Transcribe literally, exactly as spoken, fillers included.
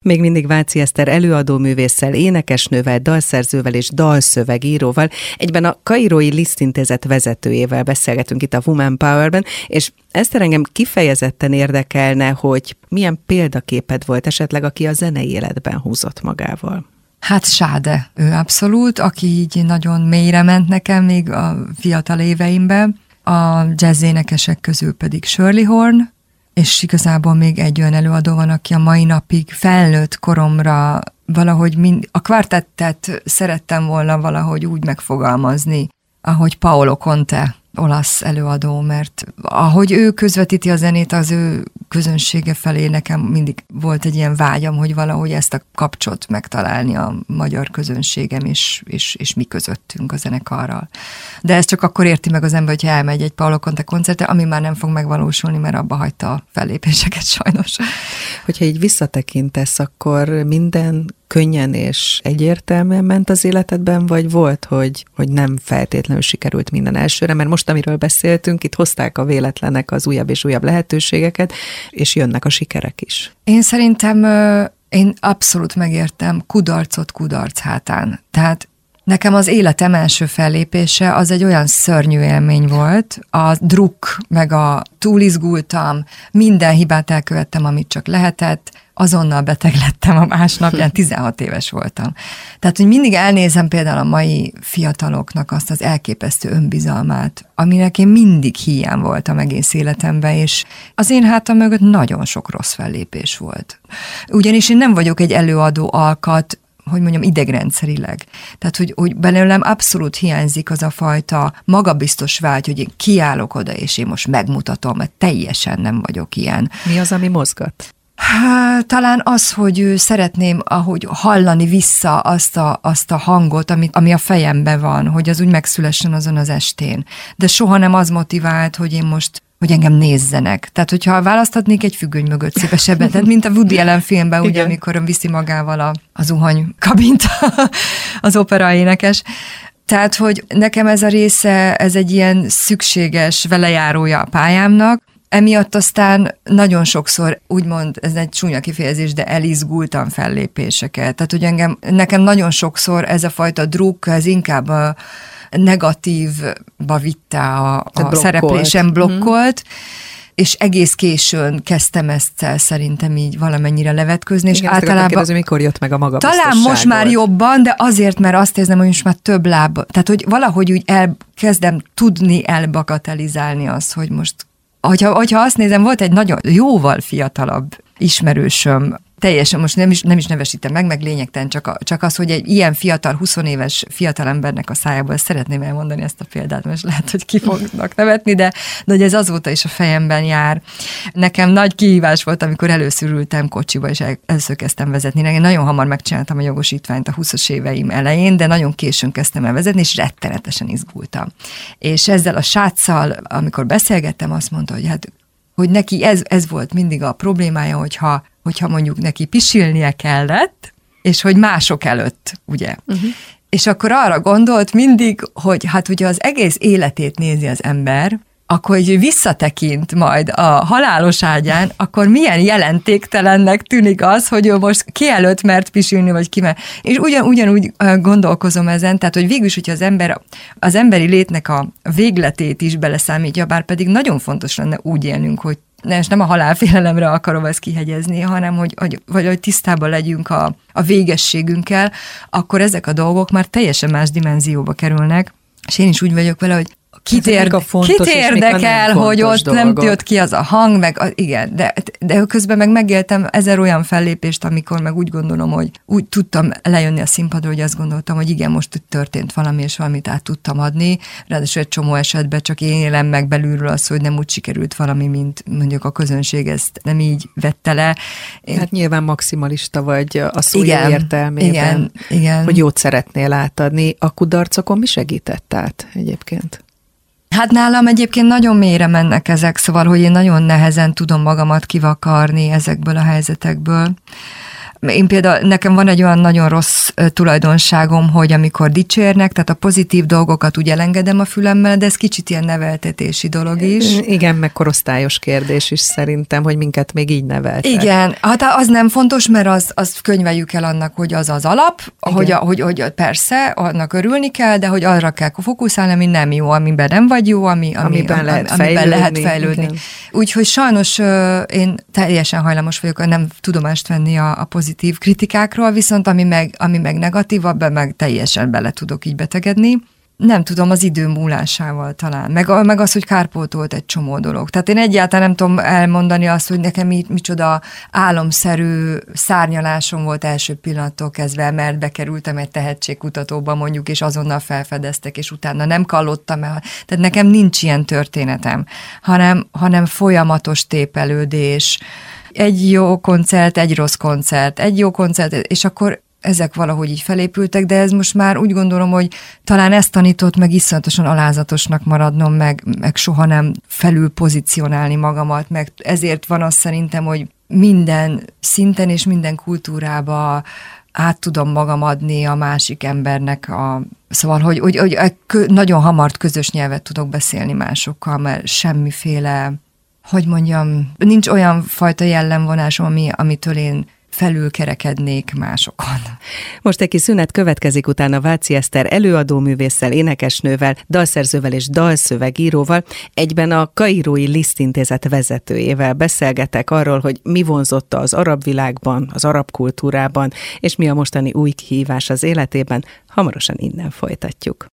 Még mindig Váci Eszter előadóművésszel, énekesnővel, dalszerzővel és dalszövegíróval, egyben a Kairói Lisztintézet vezetőjével beszélgetünk itt a Woman Powerben, és Eszter, engem kifejezetten érdekelne, hogy milyen példaképed volt esetleg, aki a zenei életben húzott magával. Hát Sáde, ő abszolút, aki így nagyon mélyre ment nekem még a fiatal éveimben. A jazzénekesek közül pedig Shirley Horn, és igazából még egy olyan előadó van, aki a mai napig felnőtt koromra valahogy mind, a kvartettet szerettem volna valahogy úgy megfogalmazni, ahogy Paolo Conte, olasz előadó, mert ahogy ő közvetíti a zenét, az ő közönsége felé nekem mindig volt egy ilyen vágyam, hogy valahogy ezt a kapcsot megtalálni a magyar közönségem és, és, és mi közöttünk a zenekarral. De ezt csak akkor érti meg az ember, hogyha elmegy egy Paolo Conte koncertre, ami már nem fog megvalósulni, mert abba hagyta a fellépéseket sajnos. Hogyha így visszatekintesz, akkor minden könnyen és egyértelműen ment az életedben, vagy volt, hogy, hogy nem feltétlenül sikerült minden elsőre, mert most, amiről beszéltünk, itt hozták a véletlenek az újabb és újabb lehetőségeket, és jönnek a sikerek is. Én szerintem én abszolút megértem kudarcot kudarc hátán. Tehát nekem az életem első fellépése az egy olyan szörnyű élmény volt, a druk, meg a túlizgultam, minden hibát elkövettem, amit csak lehetett, azonnal beteg lettem a másnapján, tizenhat éves voltam. Tehát, hogy mindig elnézem például a mai fiataloknak azt az elképesztő önbizalmát, aminek én mindig hiány voltam egész életemben, és az én hátam mögött nagyon sok rossz fellépés volt. Ugyanis én nem vagyok egy előadó alkat, hogy mondjam, idegrendszerileg. Tehát, hogy, hogy belőlem abszolút hiányzik az a fajta magabiztos vágy, hogy én kiállok oda, és én most megmutatom, mert teljesen nem vagyok ilyen. Mi az, ami mozgat? Talán az, hogy szeretném ahogy hallani vissza azt a, azt a hangot, amit, ami a fejemben van, hogy az úgy megszülessen azon az estén. De soha nem az motivált, hogy én most hogy engem nézzenek. Tehát, hogyha választhatnék egy függöny mögött szívesebben, tehát mint a Woody Allen filmben, ugye, amikor viszi magával a, a zuhany kabint az opera énekes. Tehát, hogy nekem ez a része, ez egy ilyen szükséges velejárója a pályámnak. Emiatt aztán nagyon sokszor, úgymond, ez egy csúnya kifejezés, de elizgultam fellépéseket. Tehát, hogy engem, nekem nagyon sokszor ez a fajta druk, ez inkább a negatívba vitte a, a szereplésem, blokkolt, mm. és egész későn kezdtem ezt szerintem így valamennyire levetközni, és igen, általában... Kérdezi, mikor jött meg a magabiztosságod? Talán most már jobban, de azért, mert azt érzem, hogy most már több láb, tehát hogy valahogy úgy elkezdem tudni elbagatelizálni azt, hogy most, hogyha, hogyha azt nézem, volt egy nagyon jóval fiatalabb ismerősöm, teljesen most nem is, nem is nevesítem meg, meg lényegtelen, csak, a, csak az, hogy egy ilyen fiatal, húsz éves fiatalembernek a szájából szeretném elmondani ezt a példát, most lehet, hogy ki fognak nevetni, de, de hogy ez azóta is a fejemben jár. Nekem nagy kihívás volt, amikor először ültem kocsiba, és el, először kezdtem vezetni. Én nagyon hamar megcsináltam a jogosítványt a húszas éveim elején, de nagyon későn kezdtem el vezetni, és rettenetesen izgultam. És ezzel a sráccal, amikor beszélgettem, azt mondta, hogy hát hogy neki ez, ez volt mindig a problémája, hogyha, hogyha mondjuk neki pisilnie kellett, és hogy mások előtt, ugye. Uh-huh. És akkor arra gondolt mindig, hogy hát ugye az egész életét nézi az ember, akkor hogy visszatekint majd a halálos ágyán, akkor milyen jelentéktelennek tűnik az, hogy ő most ki előtt mert pisilni, vagy ki mert. És ugyan, ugyanúgy gondolkozom ezen, tehát hogy végülis, hogyha az ember az emberi létnek a végletét is beleszámítja, bár pedig nagyon fontos lenne úgy élnünk, hogy nem a halálfélelemre akarom ezt kihegyezni, hanem hogy, hogy, vagy hogy tisztában legyünk a, a végességünkkel, akkor ezek a dolgok már teljesen más dimenzióba kerülnek, és én is úgy vagyok vele, hogy Kit, érde, kit érdekel, hogy ott dolgok. Nem jött ki az a hang, meg a, igen, de, de közben meg megéltem ezer olyan fellépést, amikor meg úgy gondolom, hogy úgy tudtam lejönni a színpadra, hogy azt gondoltam, hogy igen, most történt valami, és valamit át tudtam adni. Ráadásul egy csomó esetben csak én élem meg belülről az, hogy nem úgy sikerült valami, mint mondjuk a közönség ezt nem így vette le. Én... Hát nyilván maximalista vagy a szó igen, értelmében, igen, igen. hogy jót szeretnél átadni. A kudarcokon mi segített át egyébként? Hát nálam egyébként nagyon mélyre mennek ezek, szóval, hogy én nagyon nehezen tudom magamat kivakarni ezekből a helyzetekből. Én például, nekem van egy olyan nagyon rossz tulajdonságom, hogy amikor dicsérnek, tehát a pozitív dolgokat úgy elengedem a fülemmel, de ez kicsit ilyen neveltetési dolog is. Igen, meg korosztályos kérdés is szerintem, hogy minket még így neveltek. Igen, hát az nem fontos, mert az, az könyveljük el annak, hogy az az alap, hogy, a, hogy, hogy persze, annak örülni kell, de hogy arra kell fókuszálni, ami nem jó, amiben nem vagy jó, ami, ami, amiben, ami, lehet, amiben fejlődni. lehet fejlődni. Úgyhogy sajnos uh, én teljesen hajlamos vagyok, nem tudomást venni a, a pozitív kritikákról, viszont ami meg, ami meg negatív, abban meg teljesen bele tudok így betegedni. Nem tudom, az idő múlásával talán. Meg, meg az, hogy kárpótolt egy csomó dolog. Tehát én egyáltalán nem tudom elmondani azt, hogy nekem mi, micsoda álomszerű szárnyalásom volt első pillanattól kezdve, mert bekerültem egy tehetségkutatóba mondjuk, és azonnal felfedeztek, és utána nem kallottam el. Tehát nekem nincs ilyen történetem, hanem, hanem folyamatos tépelődés, egy jó koncert, egy rossz koncert, egy jó koncert, és akkor ezek valahogy így felépültek, de ez most már úgy gondolom, hogy talán ezt tanított meg iszonyatosan alázatosnak maradnom, meg, meg soha nem felül pozícionálni magamat, meg ezért van az szerintem, hogy minden szinten és minden kultúrába át tudom magam adni a másik embernek, a, szóval, hogy, hogy, hogy nagyon hamar közös nyelvet tudok beszélni másokkal, mert semmiféle, hogy mondjam, nincs olyan fajta jellemvonásom, ami, amitől én felülkerekednék másokon. Most egy kis szünet következik, utána Váci Eszter előadóművésszel, énekesnővel, dalszerzővel és dalszövegíróval, egyben a Kairói Liszt Intézet vezetőjével beszélgetek arról, hogy mi vonzotta az arab világban, az arab kultúrában, és mi a mostani új kihívás az életében. Hamarosan innen folytatjuk.